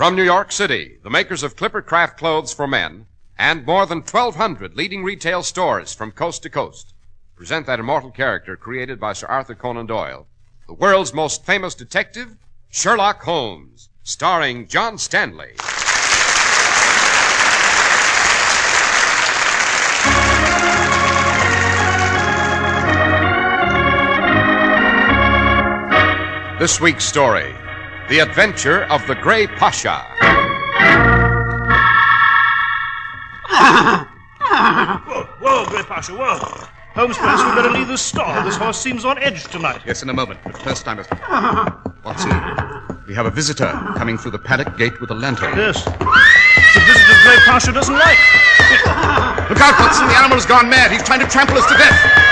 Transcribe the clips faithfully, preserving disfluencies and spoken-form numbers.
From New York City, the makers of Clipper Craft clothes for men and more than twelve hundred leading retail stores from coast to coast present that immortal character created by Sir Arthur Conan Doyle, the world's most famous detective, Sherlock Holmes, starring John Stanley. This week's story, The Adventure of the Grey Pasha. Whoa, whoa, Grey Pasha, whoa. Holmes, perhaps we'd better leave this stall. This horse seems on edge tonight. Yes, in a moment. But first I must... Watson, we have a visitor coming through the paddock gate with a lantern. Yes. It's a visitor Grey Pasha doesn't like. Look out, Watson. The animal's gone mad. He's trying to trample us to death.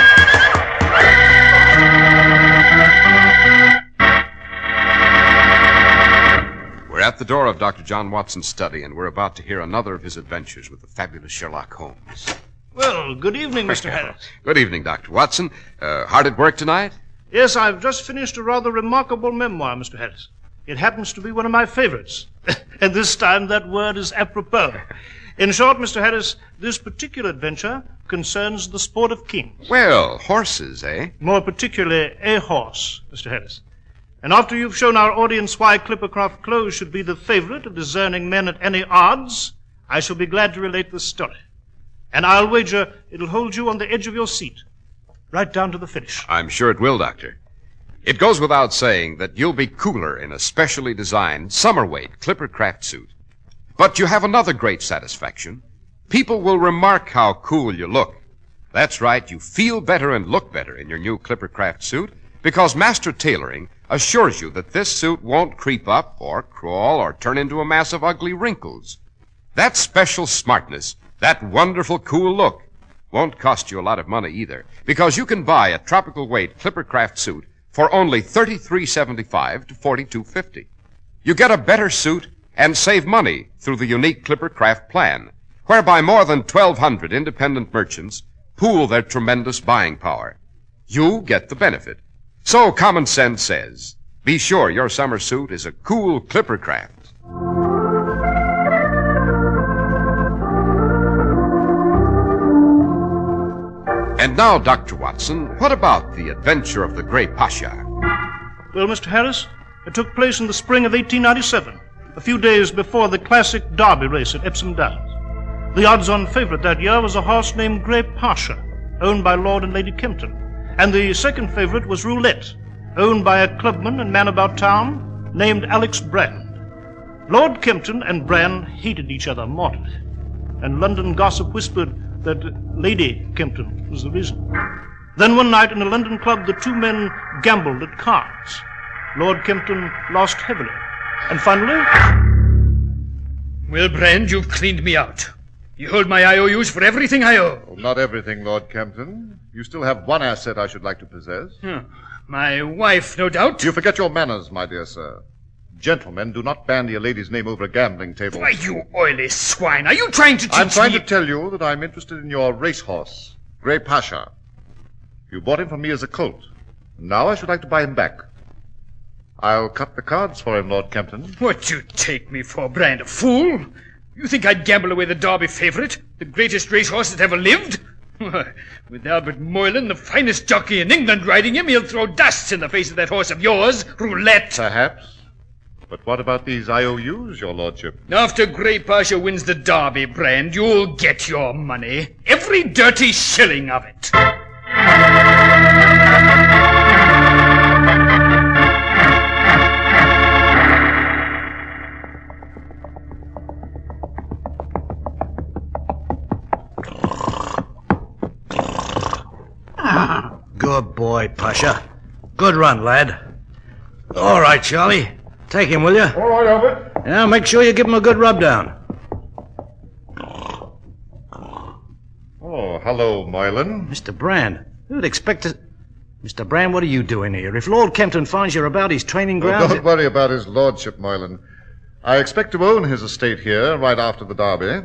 We're at the door of Doctor John Watson's study, and we're about to hear another of his adventures with the fabulous Sherlock Holmes. Well, good evening, Mister Harris. Good evening, Doctor Watson. Uh, hard at work tonight? Yes, I've just finished a rather remarkable memoir, Mister Harris. It happens to be one of my favorites. And this time that word is apropos. In short, Mister Harris, this particular adventure concerns the sport of kings. Well, horses, eh? More particularly, a horse, Mister Harris. And after you've shown our audience why Clippercraft clothes should be the favorite of discerning men at any odds, I shall be glad to relate this story. And I'll wager it'll hold you on the edge of your seat, right down to the finish. I'm sure it will, Doctor. It goes without saying that you'll be cooler in a specially designed summer-weight Clippercraft suit. But you have another great satisfaction. People will remark how cool you look. That's right, you feel better and look better in your new Clippercraft suit because Master Tailoring assures you that this suit won't creep up or crawl or turn into a mass of ugly wrinkles. That special smartness, that wonderful cool look, won't cost you a lot of money either, because you can buy a tropical weight Clippercraft suit for only thirty-three seventy-five to forty-two fifty. You get a better suit and save money through the unique Clippercraft plan, whereby more than twelve hundred independent merchants pool their tremendous buying power. You get the benefit. So common sense says, be sure your summer suit is a cool Clippercraft. And now, Doctor Watson, what about the adventure of the Grey Pasha? Well, Mister Harris, it took place in the spring of eighteen ninety-seven, a few days before the classic Derby race at Epsom Downs. The odds-on favorite that year was a horse named Grey Pasha, owned by Lord and Lady Kempton. And the second favorite was Roulette, owned by a clubman and man about town named Alex Brand. Lord Kempton and Brand hated each other mortally, and London gossip whispered that Lady Kempton was the reason. Then one night in a London club, the two men gambled at cards. Lord Kempton lost heavily, and finally... Well, Brand, you've cleaned me out. You hold my I O Us for everything I owe. Oh, not everything, Lord Kempton. You still have one asset I should like to possess. Hmm. My wife, no doubt. You forget your manners, my dear sir. Gentlemen do not bandy a lady's name over a gambling table. Why, you oily swine, are you trying to teach me... I'm trying to tell you that I'm interested in your racehorse, Grey Pasha. You bought him from me as a colt. Now I should like to buy him back. I'll cut the cards for him, Lord Kempton. What do you take me for, Brand, a fool? You think I'd gamble away the Derby favorite, the greatest racehorse that ever lived? With Albert Moylan, the finest jockey in England, riding him, he'll throw dust in the face of that horse of yours, Roulette. Perhaps. But what about these I O Us, your lordship? After Grey Pasha wins the Derby, Brand, you'll get your money. Every dirty shilling of it. Good boy, Pasha. Good run, lad. All right, Charlie. Take him, will you? All right, Albert. Yeah, make sure you give him a good rub down. Oh, hello, Moylan. Mister Brand, who'd expect to... Mister Brand, what are you doing here? If Lord Kempton finds you're about his training Oh, grounds... don't it- worry about his lordship, Moylan. I expect to own his estate here right after the Derby.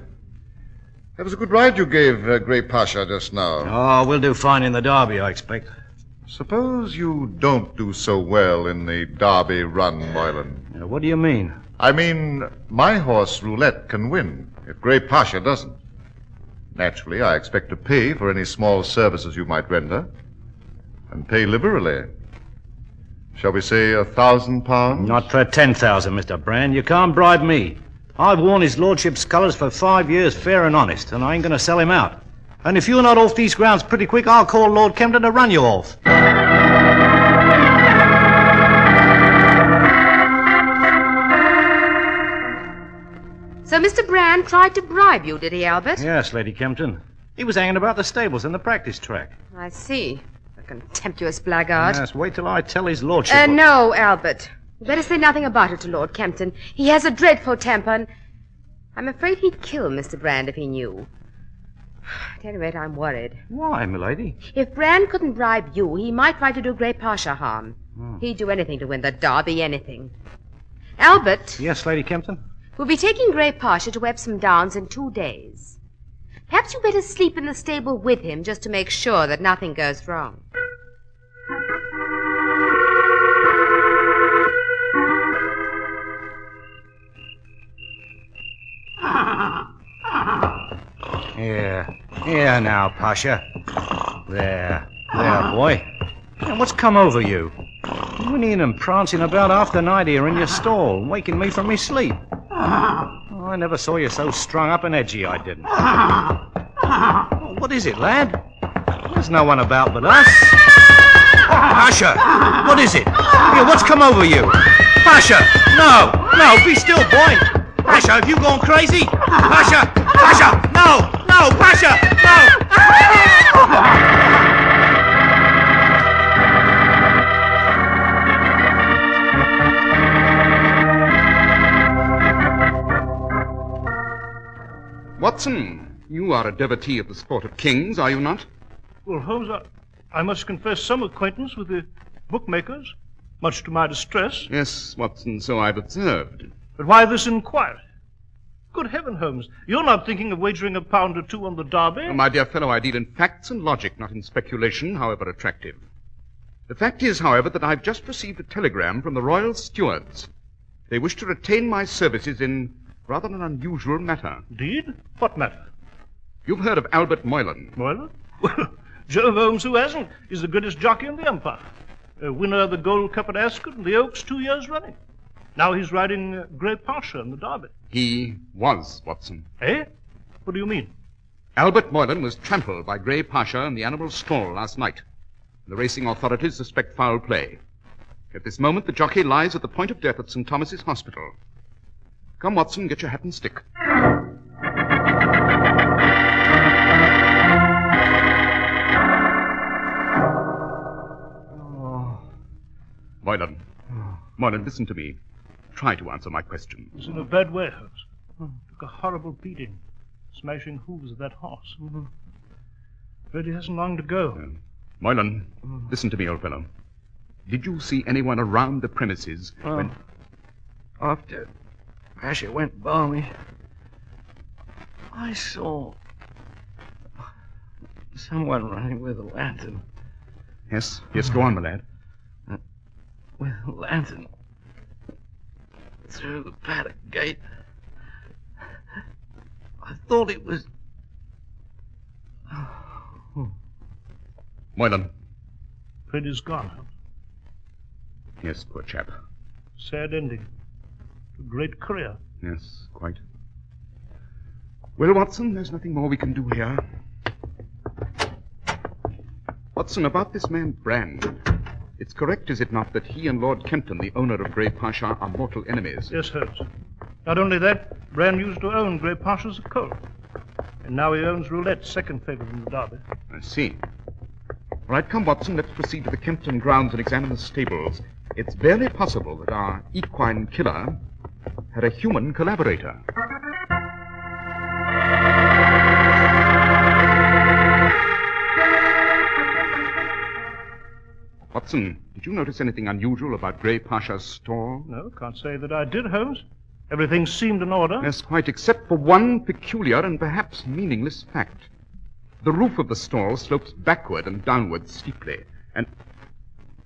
That was a good ride you gave uh, Grey Pasha just now. Oh, we'll do fine in the Derby, I expect. Suppose you don't do so well in the Derby run, Moylan. Now, what do you mean? I mean, my horse Roulette can win if Grey Pasha doesn't. Naturally, I expect to pay for any small services you might render, and pay liberally. Shall we say a thousand pounds? Not for ten thousand, Mister Brand. You can't bribe me. I've worn his lordship's colours for five years, fair and honest, and I ain't going to sell him out. And if you're not off these grounds pretty quick, I'll call Lord Kempton to run you off. So Mister Brand tried to bribe you, did he, Albert? Yes, Lady Kempton. He was hanging about the stables and the practice track. I see. A contemptuous blackguard. Yes, wait till I tell his lordship. Uh, no, Albert. You better say nothing about it to Lord Kempton. He has a dreadful temper, and I'm afraid he'd kill Mister Brand if he knew. At any rate, I'm worried. Why, milady? If Brand couldn't bribe you, he might try to do Grey Pasha harm. Oh. He'd do anything to win the Derby, anything. Albert. Yes, Lady Kempton? We'll be taking Grey Pasha to Epsom Downs in two days. Perhaps you better sleep in the stable with him just to make sure that nothing goes wrong. Here. Here now, Pasha. There. There, boy. Now, what's come over you? Whinnying and prancing about half the night here in your stall, waking me from me sleep. Oh, I never saw you so strung up and edgy, I didn't. Oh, what is it, lad? There's no one about but us. Pasha, what is it? Here, what's come over you? Pasha, no, no, be still, boy. Pasha, have you gone crazy? Pasha, Pasha, no, no, Pasha, no. Watson, you are a devotee of the sport of kings, are you not? Well, Holmes, I, I must confess some acquaintance with the bookmakers, much to my distress. Yes, Watson, so I've observed. But why this inquiry? Good heaven, Holmes, you're not thinking of wagering a pound or two on the Derby? Oh, my dear fellow, I deal in facts and logic, not in speculation, however attractive. The fact is, however, that I've just received a telegram from the Royal Stewards. They wish to retain my services in rather an unusual matter. Indeed? What matter? You've heard of Albert Moylan. Moylan? Well, Jove, Holmes, who hasn't? He's the greatest jockey in the Empire. A winner of the Gold Cup at Ascot and the Oaks two years running. Now he's riding uh, Grey Pasha in the Derby. He was, Watson. Eh? What do you mean? Albert Moylan was trampled by Grey Pasha in the animal stall last night. The racing authorities suspect foul play. At this moment, the jockey lies at the point of death at Saint Thomas's Hospital. Come, Watson, get your hat and stick. Oh. Moylan. Moylan, listen to me. Try to answer my question. He's in a bad way, Holmes. Oh, took a horrible beating. Smashing hooves of that horse. Mm-hmm. But he hasn't long to go. Uh, Moylan, mm. listen to me, old fellow. Did you see anyone around the premises oh. when... After Pasha went balmy, I saw someone running with a lantern. Yes, yes, go on, my lad. Uh, with a lantern through the paddock gate. I thought it was... Oh. Moylan. Freddy's gone, Holmes. Yes, poor chap. Sad ending. A great career. Yes, quite. Well, Watson, there's nothing more we can do here. Watson, about this man Brand. It's correct, is it not, that he and Lord Kempton, the owner of Grey Pasha, are mortal enemies? Yes, Holmes. Not only that, Brand used to own Grey Pasha's colt. And now he owns Roulette, second favorite in the Derby. I see. All right, come, Watson, let's proceed to the Kempton grounds and examine the stables. It's barely possible that our equine killer had a human collaborator. Watson, did you notice anything unusual about Grey Pasha's stall? No, can't say that I did, Holmes. Everything seemed in order. Yes, quite, except for one peculiar and perhaps meaningless fact. The roof of the stall slopes backward and downward steeply, and...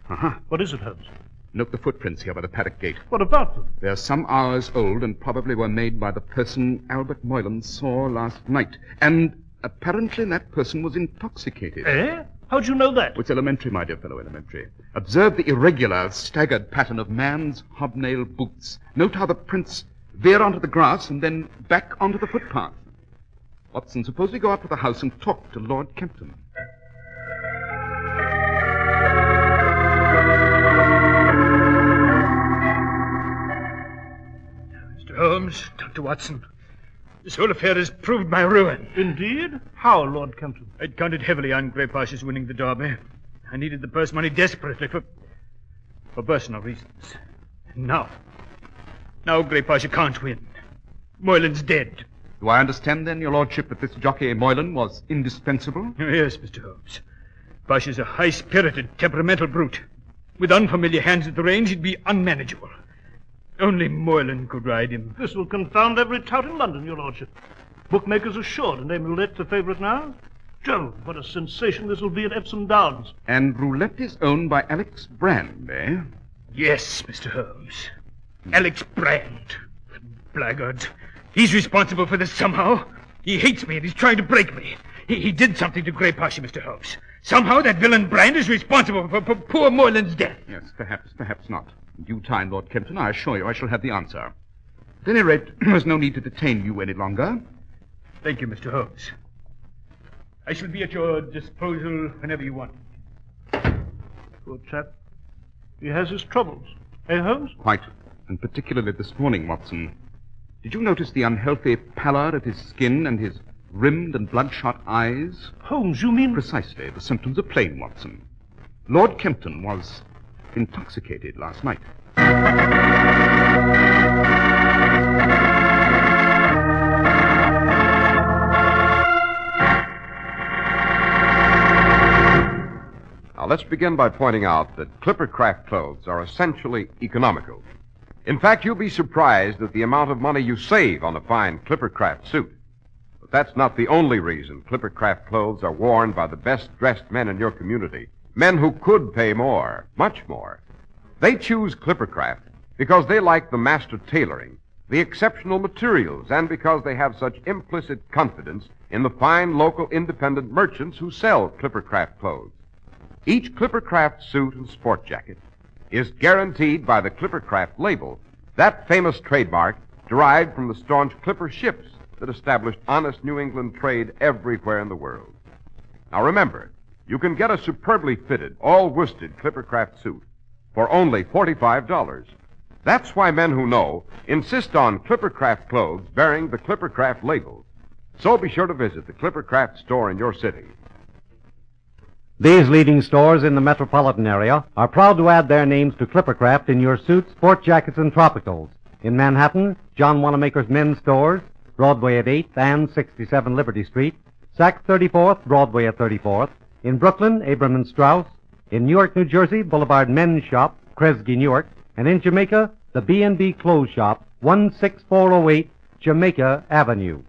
Uh-huh. What is it, Holmes? Note the footprints here by the paddock gate. What about them? They're some hours old and probably were made by the person Albert Moylan saw last night. And apparently that person was intoxicated. Eh? How'd you know that? It's elementary, my dear fellow, elementary. Observe the irregular, staggered pattern of man's hobnail boots. Note how the prints veer onto the grass and then back onto the footpath. Watson, suppose we go up to the house and talk to Lord Kempton. Mister Holmes, Doctor Watson, this whole affair has proved my ruin. Indeed? How, Lord Kempton? I'd counted heavily on Grey Pasha's winning the Derby. I needed the purse money desperately for... for personal reasons. And now... now Grey Pasha can't win. Moylan's dead. Do I understand, then, your lordship, that this jockey Moylan was indispensable? Yes, Mister Holmes. Pasha's a high-spirited, temperamental brute. With unfamiliar hands at the reins, he'd be unmanageable. Only Moylan could ride him. This will confound every tout in London, your lordship. Bookmakers are sure to name Roulette the favourite now. Jove, what a sensation this will be at Epsom Downs. And Roulette is owned by Alex Brand, eh? Yes, Mister Holmes. Alex Brand. Blackguard. He's responsible for this somehow. He hates me and he's trying to break me. He, he did something to Grey Pasha, Mister Holmes. Somehow that villain Brand is responsible for, for poor Moylan's death. Yes, perhaps, perhaps not. In due time, Lord Kempton, I assure you I shall have the answer. At any rate, there's no need to detain you any longer. Thank you, Mister Holmes. I shall be at your disposal whenever you want. Poor chap. He has his troubles. Eh, Holmes? Quite. And particularly this morning, Watson. Did you notice the unhealthy pallor of his skin and his rimmed and bloodshot eyes? Holmes, you mean... Precisely. The symptoms are plain, Watson. Lord Kempton was intoxicated last night. Now, let's begin by pointing out that Clippercraft clothes are essentially economical. In fact, you'll be surprised at the amount of money you save on a fine Clippercraft suit. But that's not the only reason Clippercraft clothes are worn by the best-dressed men in your community. Men who could pay more, much more. They choose Clippercraft because they like the master tailoring, the exceptional materials, and because they have such implicit confidence in the fine local independent merchants who sell Clippercraft clothes. Each Clippercraft suit and sport jacket is guaranteed by the Clippercraft label, that famous trademark derived from the staunch Clipper ships that established honest New England trade everywhere in the world. Now remember, you can get a superbly fitted, all-worsted Clippercraft suit for only forty-five dollars. That's why men who know insist on Clippercraft clothes bearing the Clippercraft label. So be sure to visit the Clippercraft store in your city. These leading stores in the metropolitan area are proud to add their names to Clippercraft in your suits, sport jackets, and tropicals. In Manhattan, John Wanamaker's men's stores, Broadway at eighth and sixty-seven Liberty Street, Saks thirty-fourth, Broadway at thirty-fourth. In Brooklyn, Abram and Strauss. In Newark, New Jersey, Boulevard Men's Shop, Kresge, Newark. And in Jamaica, the B and B Clothes Shop, one six four oh eight Jamaica Avenue.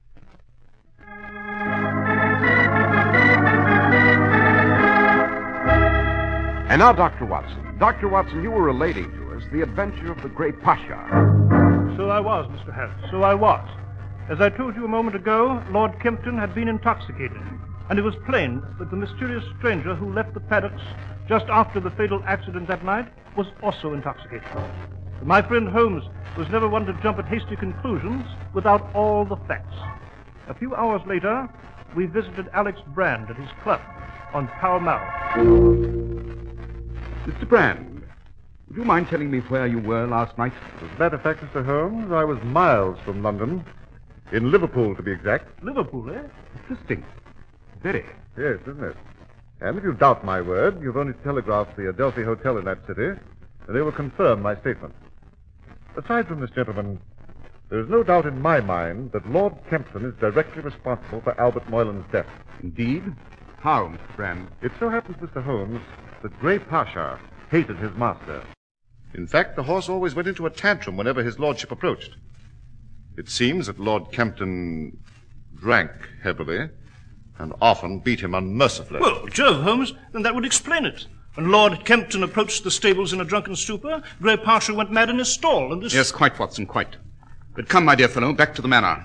And now, Doctor Watson. Doctor Watson, you were relating to us the adventure of the Grey Pasha. So I was, Mister Harris. So I was. As I told you a moment ago, Lord Kempton had been intoxicated. And it was plain that the mysterious stranger who left the paddocks just after the fatal accident that night was also intoxicated. But my friend Holmes was never one to jump at hasty conclusions without all the facts. A few hours later, we visited Alex Brand at his club on Pall Mall. Mister Brand, would you mind telling me where you were last night? As a matter of fact, Mister Holmes, I was miles from London. In Liverpool, to be exact. Liverpool, eh? Interesting. Very. Yes, isn't it? And if you doubt my word, you've only to telegraph the Adelphi Hotel in that city, and they will confirm my statement. Aside from this gentleman, there is no doubt in my mind that Lord Kempton is directly responsible for Albert Moylan's death. Indeed? How, Mister Brand? It so happens, Mister Holmes, that Grey Pasha hated his master. In fact, the horse always went into a tantrum whenever his lordship approached. It seems that Lord Kempton drank heavily and often beat him unmercifully. Well, Jove, Holmes, then that would explain it. When Lord Kempton approached the stables in a drunken stupor, Grey Pasha went mad in his stall, and this... Yes, quite, Watson, quite. But come, my dear fellow, back to the manor.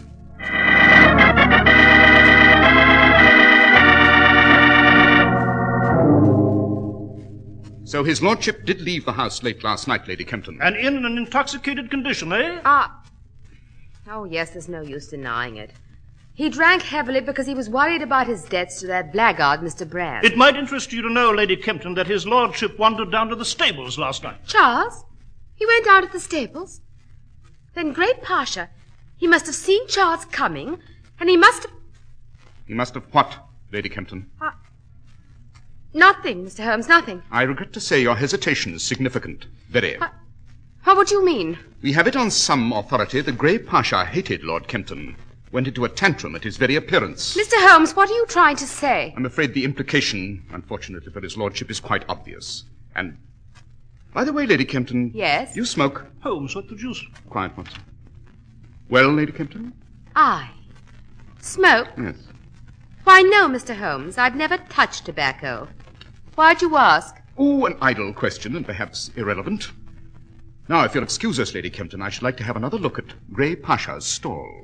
So his lordship did leave the house late last night, Lady Kempton. And in an intoxicated condition, eh? Ah. Oh, yes, there's no use denying it. He drank heavily because he was worried about his debts to that blackguard, Mister Brand. It might interest you to know, Lady Kempton, that his lordship wandered down to the stables last night. Charles? He went down to the stables? Then Grey Pasha, he must have seen Charles coming, and he must have... He must have what, Lady Kempton? Uh, nothing, Mister Holmes, nothing. I regret to say your hesitation is significant. Very. Uh, what would you mean? We have it on some authority that Grey Pasha hated Lord Kempton. Went into a tantrum at his very appearance. Mister Holmes, what are you trying to say? I'm afraid the implication, unfortunately for his lordship, is quite obvious. And, by the way, Lady Kempton... Yes? You smoke. Holmes, what the deuce? Quiet, Watson. Well, Lady Kempton? I? Smoke? Yes. Why, no, Mister Holmes. I've never touched tobacco. Why'd you ask? Oh, an idle question, and perhaps irrelevant. Now, if you'll excuse us, Lady Kempton, I should like to have another look at Grey Pasha's stall.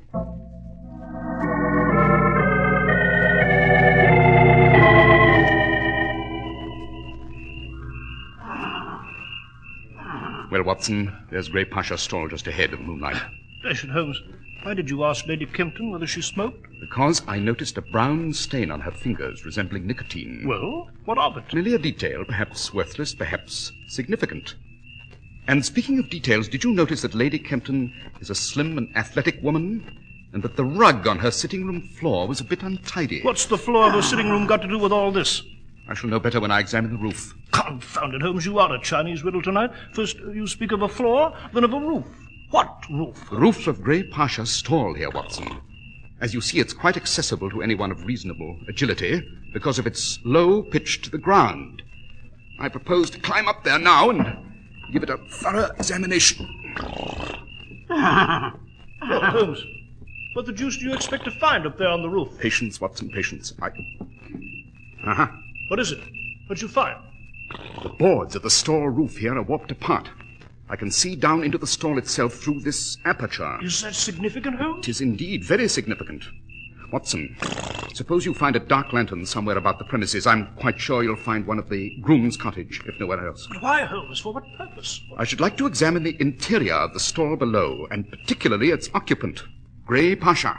Well, Watson, there's Grey Pasha's stall just ahead in the moonlight. Dash it, Holmes. Why did you ask Lady Kempton whether she smoked? Because I noticed a brown stain on her fingers resembling nicotine. Well, what of it? Merely a detail, perhaps worthless, perhaps significant. And speaking of details, did you notice that Lady Kempton is a slim and athletic woman? And that the rug on her sitting room floor was a bit untidy? What's the floor of her sitting room got to do with all this? I shall know better when I examine the roof. Confound it, Holmes, you are a Chinese riddle tonight. First you speak of a floor, then of a roof. What roof? The roof of Grey Pasha's stall here, Watson. As you see, it's quite accessible to anyone of reasonable agility because of its low pitch to the ground. I propose to climb up there now and give it a thorough examination. Well, Holmes, what the deuce do you expect to find up there on the roof? Patience, Watson, patience. I... Uh-huh. What is it? What'd you find? The boards of the stall roof here are warped apart. I can see down into the stall itself through this aperture. Is that significant, Holmes? It is indeed very significant. Watson, suppose you find a dark lantern somewhere about the premises. I'm quite sure you'll find one of the groom's cottage, if nowhere else. But why, Holmes? For what purpose? I should like to examine the interior of the stall below, and particularly its occupant, Grey Pasha.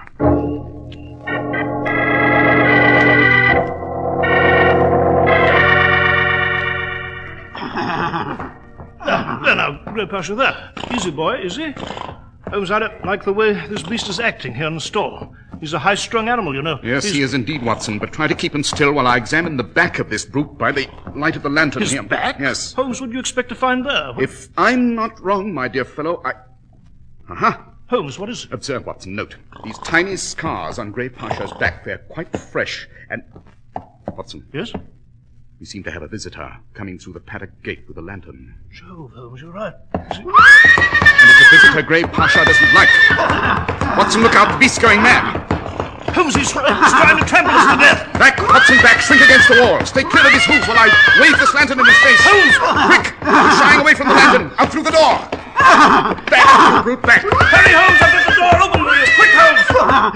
Ah, there now, Grey Pasha there. Easy boy, is he? Holmes, I don't like the way this beast is acting here in the stall. He's a high-strung animal, you know. Yes, He's... he is indeed, Watson, but try to keep him still while I examine the back of this brute by the light of the lantern His here. back? Yes. Holmes, what do you expect to find there? What... If I'm not wrong, my dear fellow, I... Aha! Holmes, what is it? Observe, Watson, note. These tiny scars on Grey Pasha's back, they're quite fresh, and... Watson. Yes? We seem to have a visitor coming through the paddock gate with a lantern. Jove, Holmes, you're right. Is it... And it's a visitor Grey Pasha doesn't like. Watson, look out, the beast's going mad. Holmes, he's, try- he's trying to trample us to death. Back, Watson, back, shrink against the wall. Stay clear of his hooves while I wave this lantern in his face. Holmes! Quick! He's shying away from the lantern. Out through the door. Back, you brute, back. Hurry, Holmes, I'll get the door open for you. Quick, Holmes!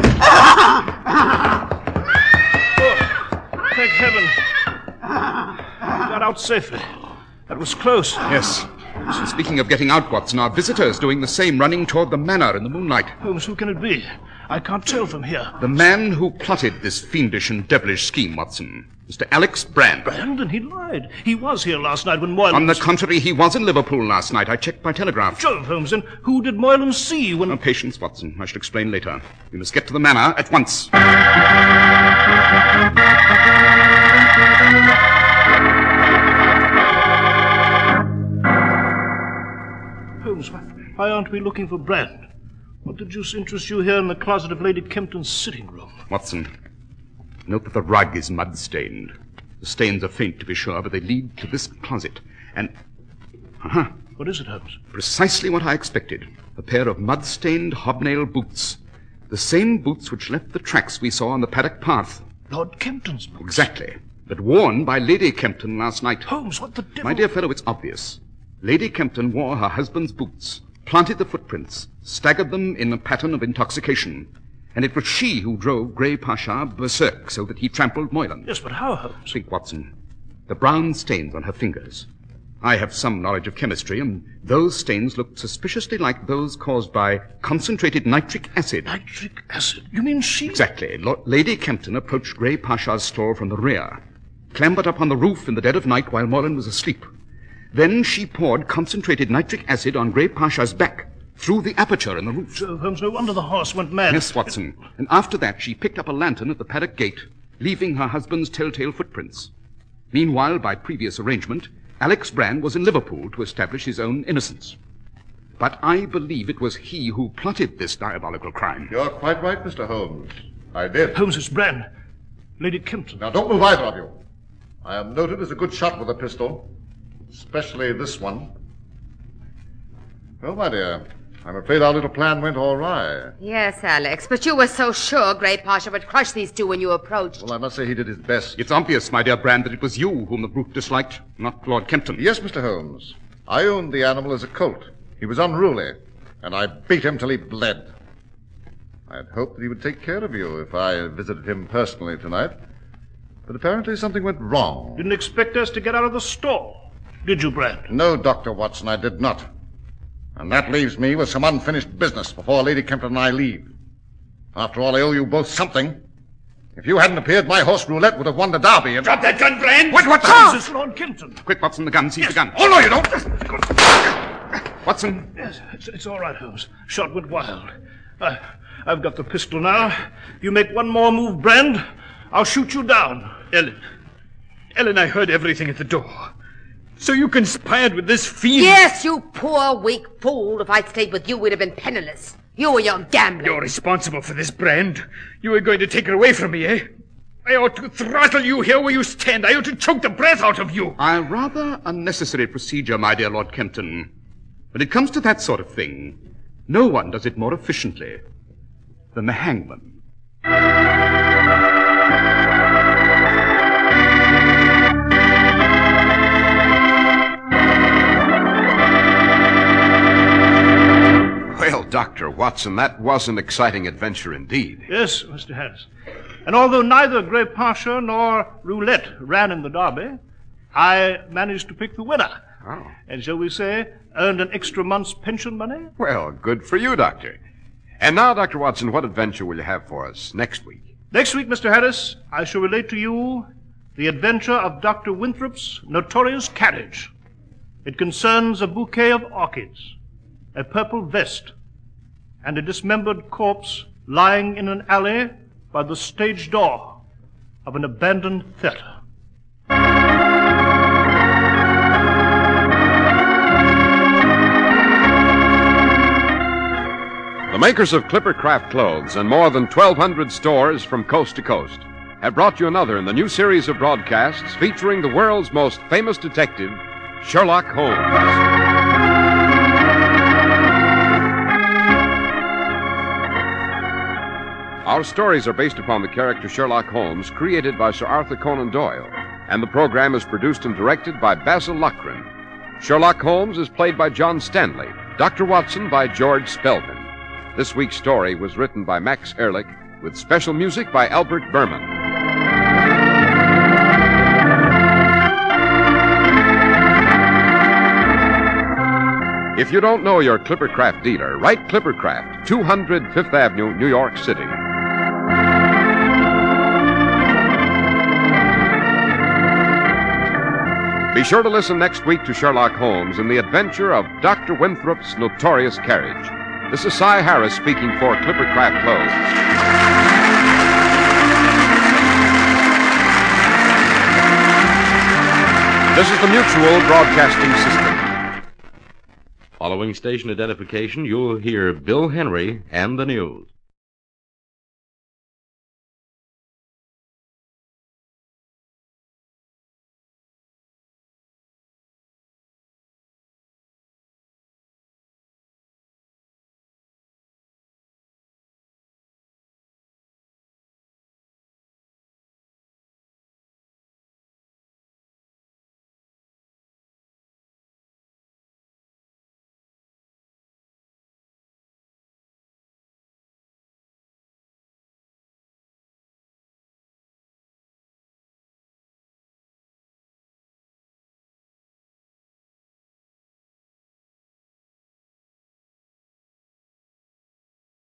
Oh, thank heaven. Got out safely. That was close. Yes. So speaking of getting out, Watson, our visitor's doing the same, running toward the manor in the moonlight. Holmes, who can it be? I can't tell from here. The man who plotted this fiendish and devilish scheme, Watson. Mister Alex Brand. Brand? And he lied. He was here last night when Moylan... On the contrary, he was in Liverpool last night. I checked by telegraph. Jove, Holmes, and who did Moylan see when... Now, patience, Watson. I shall explain later. We must get to the manor at once. Holmes, why, why aren't we looking for Brand? What the deuce interests you here in the closet of Lady Kempton's sitting room? Watson, note that the rug is mud-stained. The stains are faint, to be sure, but they lead to this closet. And... Uh-huh. What is it, Holmes? Precisely what I expected. A pair of mud-stained hobnail boots. The same boots which left the tracks we saw on the paddock path. Lord Kempton's boots? Exactly. but worn by Lady Kempton last night. Holmes, what the devil? My dear fellow, it's obvious. Lady Kempton wore her husband's boots, planted the footprints, staggered them in a pattern of intoxication, and it was she who drove Grey Pasha berserk so that he trampled Moylan. Yes, but how, Holmes? Think, Watson. The brown stains on her fingers. I have some knowledge of chemistry, and those stains looked suspiciously like those caused by concentrated nitric acid. Nitric acid? You mean she... Exactly. Lo- Lady Kempton approached Grey Pasha's stall from the rear, clambered up on the roof in the dead of night while Moylan was asleep. Then she poured concentrated nitric acid on Grey Pasha's back through the aperture in the roof. So, Holmes, no wonder the horse went mad. Yes, Watson. And after that, she picked up a lantern at the paddock gate, leaving her husband's telltale footprints. Meanwhile, by previous arrangement, Alex Brand was in Liverpool to establish his own innocence. But I believe it was he who plotted this diabolical crime. You're quite right, Mister Holmes. I did. Holmes, it's Brand. Lady Kempton. Now, don't move either of you. I am noted as a good shot with a pistol, especially this one. Well, my dear, I'm afraid our little plan went all right. Yes, Alex, but you were so sure Grey Pasha would crush these two when you approached. Well, I must say he did his best. It's obvious, my dear Brand, that it was you whom the brute disliked, not Lord Kempton. Yes, Mister Holmes. I owned the animal as a colt. He was unruly, and I beat him till he bled. I had hoped that he would take care of you if I visited him personally tonight. But apparently something went wrong. Didn't expect us to get out of the stall, did you, Brand? No, Doctor Watson, I did not. And that leaves me with some unfinished business before Lady Kempton and I leave. After all, I owe you both something. If you hadn't appeared, my horse Roulette would have won the Derby. And... Drop that gun, Brand! What, Watson? Oh! This is Lord Kempton. Quick, Watson, the gun. Seize Yes. the gun. Oh, no, you don't. Watson. Yes, it's, it's all right, Holmes. Shot went wild. I, I've got the pistol now. If you make one more move, Brand, I'll shoot you down. Ellen. Ellen, I heard everything at the door. So you conspired with this fiend? Yes, you poor, weak fool. If I'd stayed with you, we'd have been penniless. You and your gambling. You're responsible for this, Brand. You were going to take her away from me, eh? I ought to throttle you here where you stand. I ought to choke the breath out of you. A rather unnecessary procedure, my dear Lord Kempton. When it comes to that sort of thing, no one does it more efficiently than the hangman. Well, Doctor Watson, that was an exciting adventure indeed. Yes, Mister Harris. And although neither Grey Pasha nor Roulette ran in the Derby, I managed to pick the winner. Oh. And shall we say, earned an extra month's pension money? Well, good for you, Doctor. And now, Doctor Watson, what adventure will you have for us next week? Next week, Mister Harris, I shall relate to you the adventure of Doctor Winthrop's notorious carriage. It concerns a bouquet of orchids, a purple vest, and a dismembered corpse lying in an alley by the stage door of an abandoned theater. The makers of Clipper Craft clothes and more than twelve hundred stores from coast to coast have brought you another in the new series of broadcasts featuring the world's most famous detective, Sherlock Holmes. Our stories are based upon the character Sherlock Holmes, created by Sir Arthur Conan Doyle, and the program is produced and directed by Basil Loughrane. Sherlock Holmes is played by John Stanley, Doctor Watson by George Spelman. This week's story was written by Max Ehrlich, with special music by Albert Berman. If you don't know your Clippercraft dealer, write Clippercraft, two hundred Fifth Avenue, New York City. Be sure to listen next week to Sherlock Holmes and the adventure of Doctor Winthrop's notorious carriage. This is Cy Harris speaking for Clippercraft Clothes. This is the Mutual Broadcasting System. Following station identification, you'll hear Bill Henry and the news.